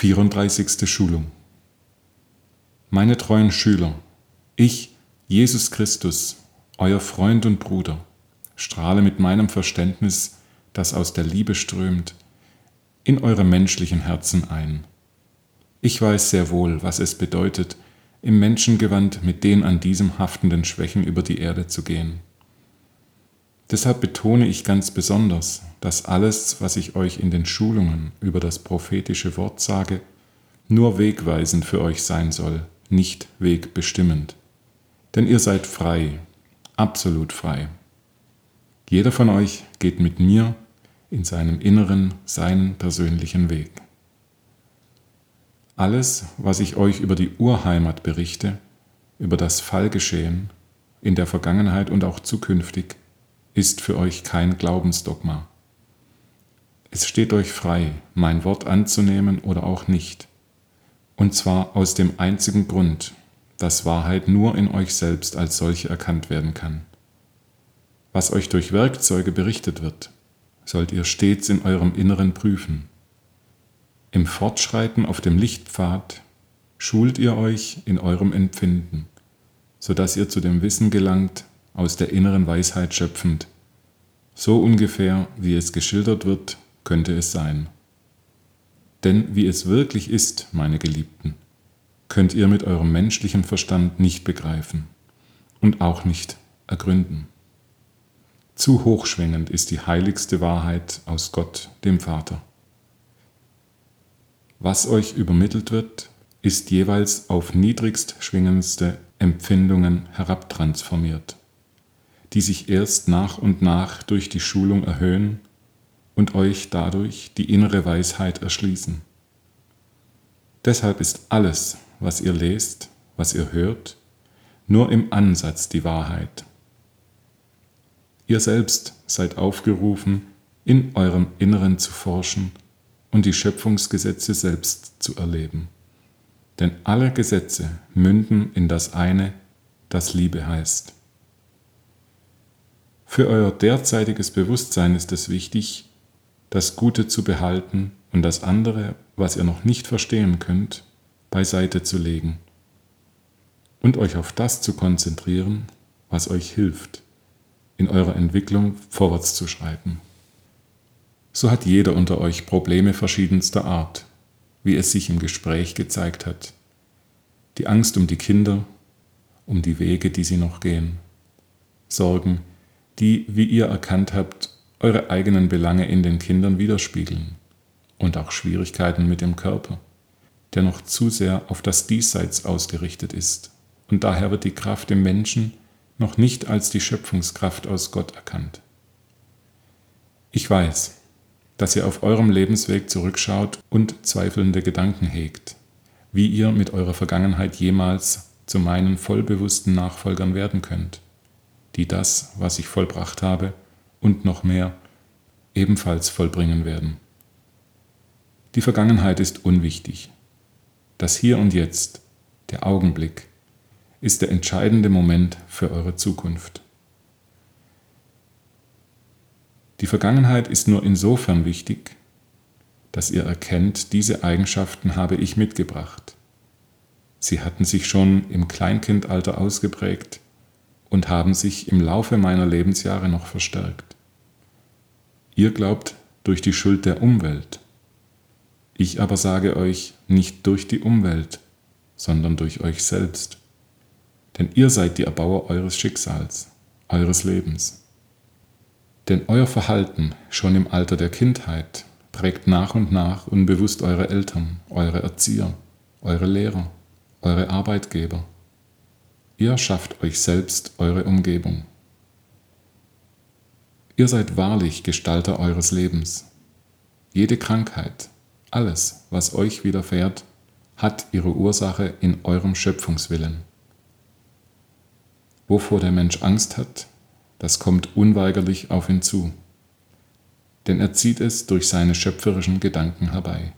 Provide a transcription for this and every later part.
34. Schulung. Meine treuen Schüler, ich, Jesus Christus, euer Freund und Bruder, strahle mit meinem Verständnis, das aus der Liebe strömt, in eure menschlichen Herzen ein. Ich weiß sehr wohl, was es bedeutet, im Menschengewand mit den an diesem haftenden Schwächen über die Erde zu gehen. Deshalb betone ich ganz besonders, dass alles, was ich euch in den Schulungen über das prophetische Wort sage, nur wegweisend für euch sein soll, nicht wegbestimmend. Denn ihr seid frei, absolut frei. Jeder von euch geht mit mir in seinem Inneren seinen persönlichen Weg. Alles, was ich euch über die Urheimat berichte, über das Fallgeschehen in der Vergangenheit und auch zukünftig, ist für euch kein Glaubensdogma. Es steht euch frei, mein Wort anzunehmen oder auch nicht. Und zwar aus dem einzigen Grund, dass Wahrheit nur in euch selbst als solche erkannt werden kann. Was euch durch Werkzeuge berichtet wird, sollt ihr stets in eurem Inneren prüfen. Im Fortschreiten auf dem Lichtpfad schult ihr euch in eurem Empfinden, sodass ihr zu dem Wissen gelangt, aus der inneren Weisheit schöpfend. So ungefähr, wie es geschildert wird, könnte es sein. Denn wie es wirklich ist, meine Geliebten, könnt ihr mit eurem menschlichen Verstand nicht begreifen und auch nicht ergründen. Zu hochschwingend ist die heiligste Wahrheit aus Gott, dem Vater. Was euch übermittelt wird, ist jeweils auf niedrigst schwingendste Empfindungen herabtransformiert, die sich erst nach und nach durch die Schulung erhöhen und euch dadurch die innere Weisheit erschließen. Deshalb ist alles, was ihr lest, was ihr hört, nur im Ansatz die Wahrheit. Ihr selbst seid aufgerufen, in eurem Inneren zu forschen und die Schöpfungsgesetze selbst zu erleben. Denn alle Gesetze münden in das eine, das Liebe heißt. Für euer derzeitiges Bewusstsein ist es wichtig, das Gute zu behalten und das andere, was ihr noch nicht verstehen könnt, beiseite zu legen und euch auf das zu konzentrieren, was euch hilft, in eurer Entwicklung vorwärts zu schreiten. So hat jeder unter euch Probleme verschiedenster Art, wie es sich im Gespräch gezeigt hat. Die Angst um die Kinder, um die Wege, die sie noch gehen. Sorgen, die, wie ihr erkannt habt, eure eigenen Belange in den Kindern widerspiegeln. Und auch Schwierigkeiten mit dem Körper, der noch zu sehr auf das Diesseits ausgerichtet ist. Und daher wird die Kraft im Menschen noch nicht als die Schöpfungskraft aus Gott erkannt. Ich weiß, dass ihr auf eurem Lebensweg zurückschaut und zweifelnde Gedanken hegt, wie ihr mit eurer Vergangenheit jemals zu meinen vollbewussten Nachfolgern werden könnt, die das, was ich vollbracht habe und noch mehr, ebenfalls vollbringen werden. Die Vergangenheit ist unwichtig. Das Hier und Jetzt, der Augenblick, ist der entscheidende Moment für eure Zukunft. Die Vergangenheit ist nur insofern wichtig, dass ihr erkennt, diese Eigenschaften habe ich mitgebracht. Sie hatten sich schon im Kleinkindalter ausgeprägt und haben sich im Laufe meiner Lebensjahre noch verstärkt. Ihr glaubt durch die Schuld der Umwelt. Ich aber sage euch, nicht durch die Umwelt, sondern durch euch selbst. Denn ihr seid die Erbauer eures Schicksals, eures Lebens. Denn euer Verhalten schon im Alter der Kindheit prägt nach und nach unbewusst eure Eltern, eure Erzieher, eure Lehrer, eure Arbeitgeber. Ihr schafft euch selbst eure Umgebung. Ihr seid wahrlich Gestalter eures Lebens. Jede Krankheit, alles, was euch widerfährt, hat ihre Ursache in eurem Schöpfungswillen. Wovor der Mensch Angst hat, das kommt unweigerlich auf ihn zu, denn er zieht es durch seine schöpferischen Gedanken herbei.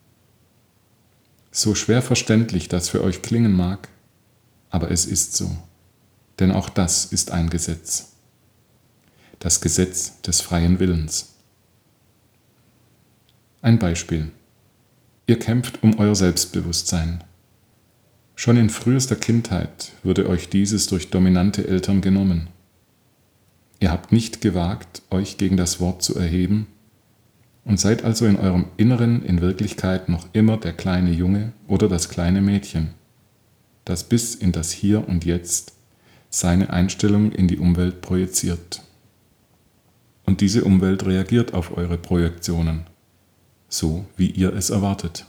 So schwer verständlich das für euch klingen mag, aber es ist so, denn auch das ist ein Gesetz. Das Gesetz des freien Willens. Ein Beispiel. Ihr kämpft um euer Selbstbewusstsein. Schon in frühester Kindheit wurde euch dieses durch dominante Eltern genommen. Ihr habt nicht gewagt, euch gegen das Wort zu erheben und seid also in eurem Inneren in Wirklichkeit noch immer der kleine Junge oder das kleine Mädchen, das bis in das Hier und Jetzt seine Einstellung in die Umwelt projiziert. Und diese Umwelt reagiert auf eure Projektionen, so wie ihr es erwartet.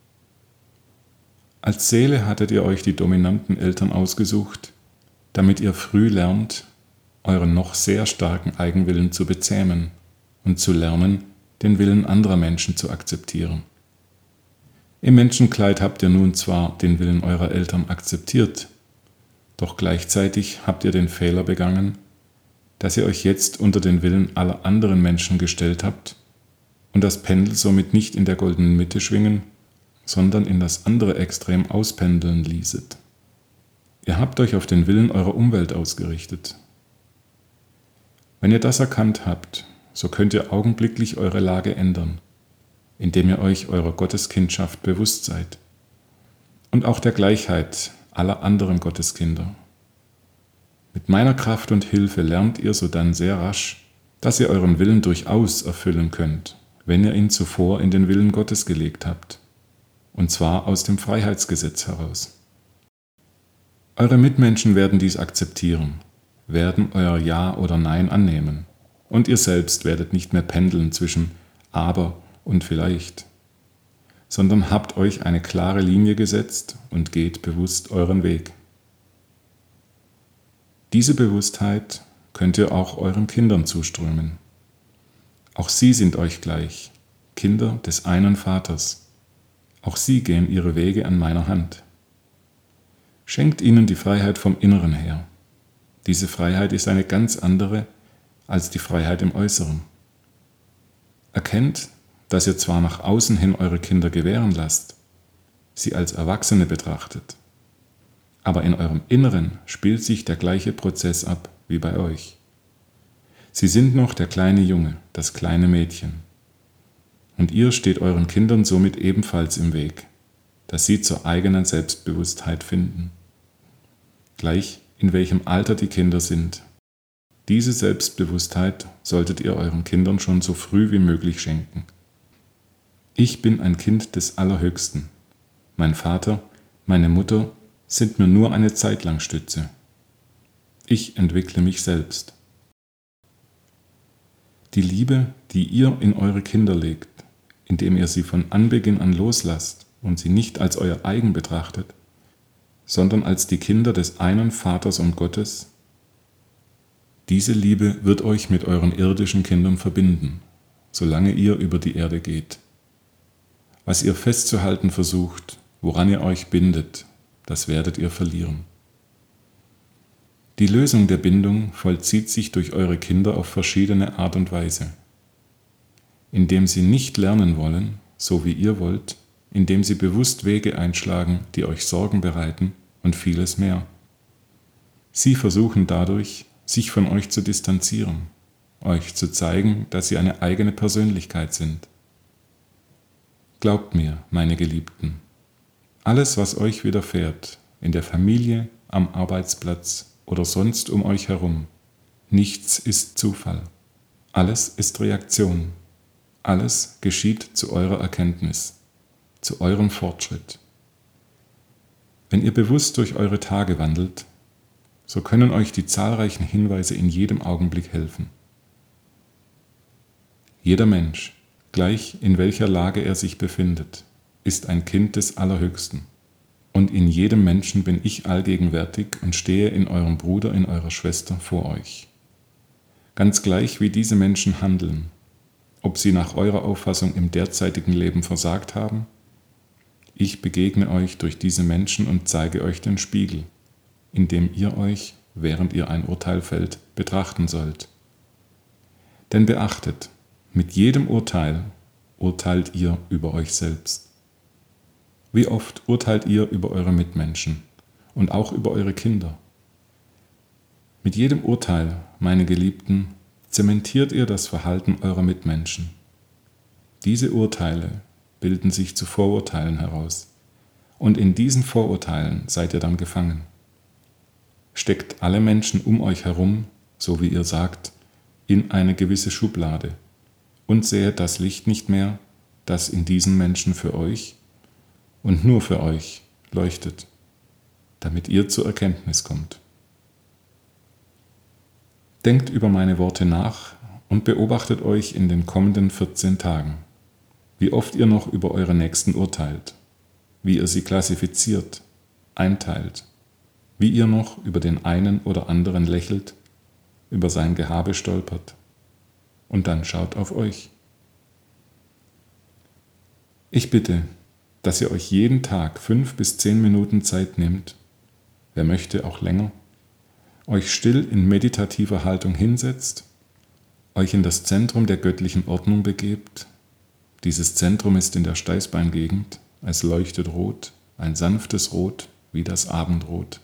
Als Seele hattet ihr euch die dominanten Eltern ausgesucht, damit ihr früh lernt, euren noch sehr starken Eigenwillen zu bezähmen und zu lernen, den Willen anderer Menschen zu akzeptieren. Im Menschenkleid habt ihr nun zwar den Willen eurer Eltern akzeptiert, doch gleichzeitig habt ihr den Fehler begangen, dass ihr euch jetzt unter den Willen aller anderen Menschen gestellt habt und das Pendel somit nicht in der goldenen Mitte schwingen, sondern in das andere Extrem auspendeln ließet. Ihr habt euch auf den Willen eurer Umwelt ausgerichtet. Wenn ihr das erkannt habt, so könnt ihr augenblicklich eure Lage ändern, indem ihr euch eurer Gotteskindschaft bewusst seid und auch der Gleichheit aller anderen Gotteskinder. Mit meiner Kraft und Hilfe lernt ihr sodann sehr rasch, dass ihr euren Willen durchaus erfüllen könnt, wenn ihr ihn zuvor in den Willen Gottes gelegt habt, und zwar aus dem Freiheitsgesetz heraus. Eure Mitmenschen werden dies akzeptieren, werden euer Ja oder Nein annehmen, und ihr selbst werdet nicht mehr pendeln zwischen aber und vielleicht, sondern habt euch eine klare Linie gesetzt und geht bewusst euren Weg. Diese Bewusstheit könnt ihr auch euren Kindern zuströmen. Auch sie sind euch gleich, Kinder des einen Vaters. Auch sie gehen ihre Wege an meiner Hand. Schenkt ihnen die Freiheit vom Inneren her. Diese Freiheit ist eine ganz andere als die Freiheit im Äußeren. Erkennt, dass ihr zwar nach außen hin eure Kinder gewähren lasst, sie als Erwachsene betrachtet, aber in eurem Inneren spielt sich der gleiche Prozess ab wie bei euch. Sie sind noch der kleine Junge, das kleine Mädchen. Und ihr steht euren Kindern somit ebenfalls im Weg, dass sie zur eigenen Selbstbewusstheit finden. Gleich in welchem Alter die Kinder sind. Diese Selbstbewusstheit solltet ihr euren Kindern schon so früh wie möglich schenken. Ich bin ein Kind des Allerhöchsten. Mein Vater, meine Mutter sind mir nur eine Zeit lang Stütze. Ich entwickle mich selbst. Die Liebe, die ihr in eure Kinder legt, indem ihr sie von Anbeginn an loslasst und sie nicht als euer eigen betrachtet, sondern als die Kinder des einen Vaters und Gottes, diese Liebe wird euch mit euren irdischen Kindern verbinden, solange ihr über die Erde geht. Was ihr festzuhalten versucht, woran ihr euch bindet, das werdet ihr verlieren. Die Lösung der Bindung vollzieht sich durch eure Kinder auf verschiedene Art und Weise. Indem sie nicht lernen wollen, so wie ihr wollt, indem sie bewusst Wege einschlagen, die euch Sorgen bereiten und vieles mehr. Sie versuchen dadurch, sich von euch zu distanzieren, euch zu zeigen, dass sie eine eigene Persönlichkeit sind. Glaubt mir, meine Geliebten, alles, was euch widerfährt, in der Familie, am Arbeitsplatz oder sonst um euch herum, nichts ist Zufall. Alles ist Reaktion. Alles geschieht zu eurer Erkenntnis, zu eurem Fortschritt. Wenn ihr bewusst durch eure Tage wandelt, so können euch die zahlreichen Hinweise in jedem Augenblick helfen. Jeder Mensch, gleich in welcher Lage er sich befindet, ist ein Kind des Allerhöchsten. Und in jedem Menschen bin ich allgegenwärtig und stehe in eurem Bruder, in eurer Schwester vor euch. Ganz gleich wie diese Menschen handeln, ob sie nach eurer Auffassung im derzeitigen Leben versagt haben, ich begegne euch durch diese Menschen und zeige euch den Spiegel, in dem ihr euch, während ihr ein Urteil fällt, betrachten sollt. Denn beachtet, mit jedem Urteil urteilt ihr über euch selbst. Wie oft urteilt ihr über eure Mitmenschen und auch über eure Kinder? Mit jedem Urteil, meine Geliebten, zementiert ihr das Verhalten eurer Mitmenschen. Diese Urteile, bilden sich zu Vorurteilen heraus. Und in diesen Vorurteilen seid ihr dann gefangen. Steckt alle Menschen um euch herum, so wie ihr sagt, in eine gewisse Schublade und sehet das Licht nicht mehr, das in diesen Menschen für euch und nur für euch leuchtet, damit ihr zur Erkenntnis kommt. Denkt über meine Worte nach und beobachtet euch in den kommenden 14 Tagen, wie oft ihr noch über eure Nächsten urteilt, wie ihr sie klassifiziert, einteilt, wie ihr noch über den einen oder anderen lächelt, über sein Gehabe stolpert. Und dann schaut auf euch. Ich bitte, dass ihr euch jeden Tag 5 bis 10 Minuten Zeit nehmt, wer möchte auch länger, euch still in meditativer Haltung hinsetzt, euch in das Zentrum der göttlichen Ordnung begebt. Dieses Zentrum ist in der Steißbeingegend, es leuchtet rot, ein sanftes Rot wie das Abendrot.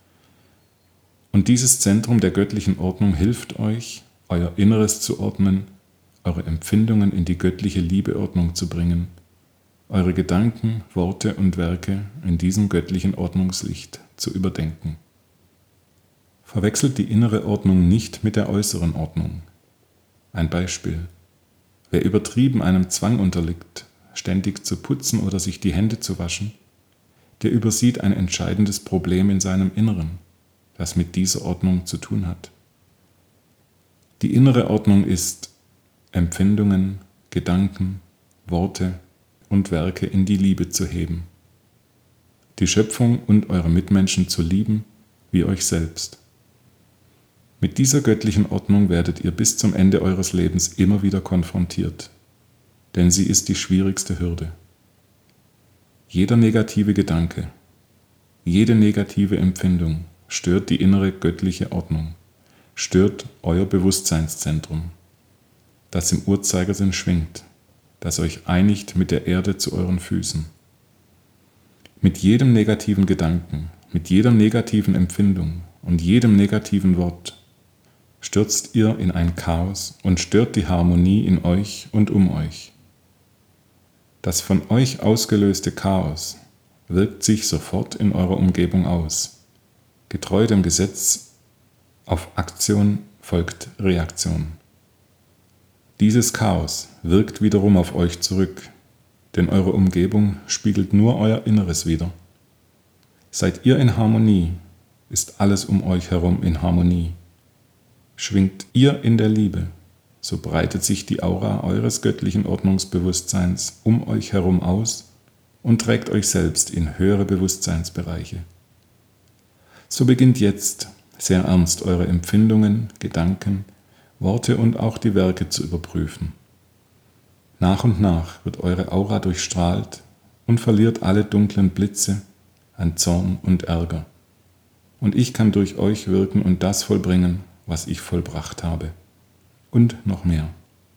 Und dieses Zentrum der göttlichen Ordnung hilft euch, euer Inneres zu ordnen, eure Empfindungen in die göttliche Liebeordnung zu bringen, eure Gedanken, Worte und Werke in diesem göttlichen Ordnungslicht zu überdenken. Verwechselt die innere Ordnung nicht mit der äußeren Ordnung. Ein Beispiel: Wer übertrieben einem Zwang unterliegt, ständig zu putzen oder sich die Hände zu waschen, der übersieht ein entscheidendes Problem in seinem Inneren, das mit dieser Ordnung zu tun hat. Die innere Ordnung ist, Empfindungen, Gedanken, Worte und Werke in die Liebe zu heben, die Schöpfung und eure Mitmenschen zu lieben wie euch selbst. Mit dieser göttlichen Ordnung werdet ihr bis zum Ende eures Lebens immer wieder konfrontiert, denn sie ist die schwierigste Hürde. Jeder negative Gedanke, jede negative Empfindung stört die innere göttliche Ordnung, stört euer Bewusstseinszentrum, das im Uhrzeigersinn schwingt, das euch einigt mit der Erde zu euren Füßen. Mit jedem negativen Gedanken, mit jeder negativen Empfindung und jedem negativen Wort stürzt ihr in ein Chaos und stört die Harmonie in euch und um euch. Das von euch ausgelöste Chaos wirkt sich sofort in eurer Umgebung aus. Getreu dem Gesetz, auf Aktion folgt Reaktion. Dieses Chaos wirkt wiederum auf euch zurück, denn eure Umgebung spiegelt nur euer Inneres wider. Seid ihr in Harmonie, ist alles um euch herum in Harmonie. Schwingt ihr in der Liebe, so breitet sich die Aura eures göttlichen Ordnungsbewusstseins um euch herum aus und trägt euch selbst in höhere Bewusstseinsbereiche. So beginnt jetzt sehr ernst eure Empfindungen, Gedanken, Worte und auch die Werke zu überprüfen. Nach und nach wird eure Aura durchstrahlt und verliert alle dunklen Blitze an Zorn und Ärger. Und ich kann durch euch wirken und das vollbringen, was ich vollbracht habe. Und noch mehr.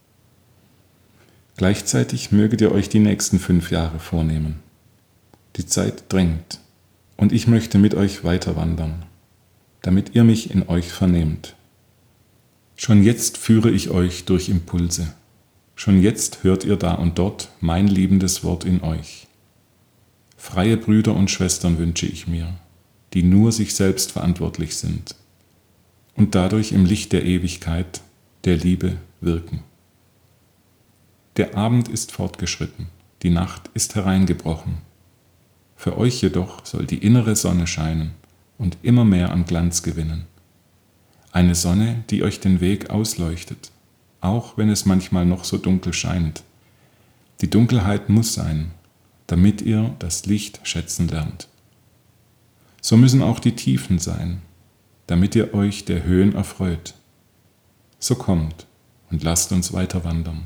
Gleichzeitig möget ihr euch die nächsten 5 Jahre vornehmen. Die Zeit drängt und ich möchte mit euch weiter wandern, damit ihr mich in euch vernehmt. Schon jetzt führe ich euch durch Impulse. Schon jetzt hört ihr da und dort mein liebendes Wort in euch. Freie Brüder und Schwestern wünsche ich mir, die nur sich selbst verantwortlich sind und dadurch im Licht der Ewigkeit, der Liebe wirken. Der Abend ist fortgeschritten, die Nacht ist hereingebrochen. Für euch jedoch soll die innere Sonne scheinen und immer mehr an Glanz gewinnen. Eine Sonne, die euch den Weg ausleuchtet, auch wenn es manchmal noch so dunkel scheint. Die Dunkelheit muss sein, damit ihr das Licht schätzen lernt. So müssen auch die Tiefen sein, damit ihr euch der Höhen erfreut. So kommt und lasst uns weiter wandern.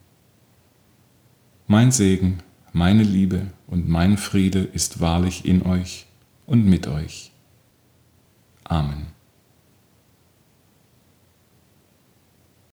Mein Segen, meine Liebe und mein Friede ist wahrlich in euch und mit euch. Amen.